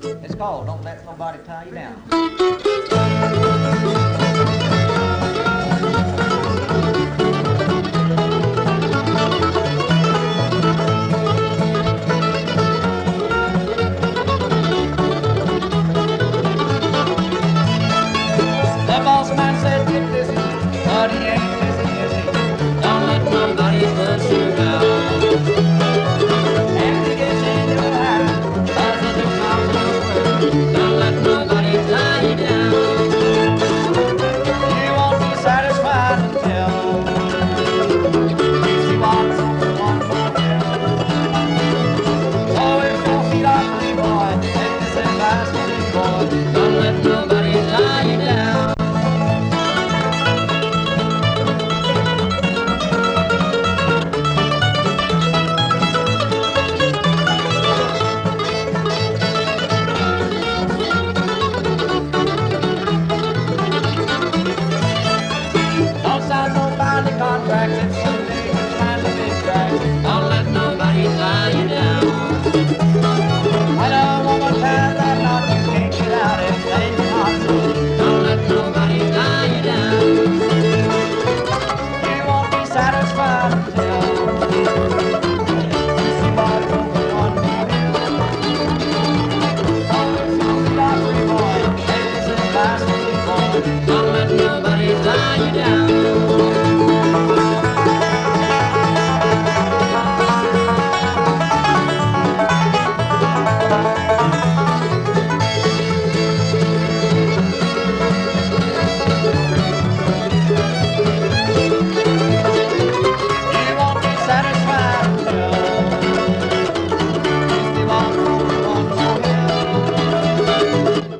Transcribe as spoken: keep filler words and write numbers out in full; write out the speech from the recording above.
It's called Don't Let Nobody Tie You Down. The boss man said get busy, but he ain't busy, is he? Don't let nobody push you down. And he gets in your eye, cause of the power of work. Don't let nobody tie you down. You won't be satisfied until you see what's on the one for hell. So if your feet are clean, boy, take this advice from me.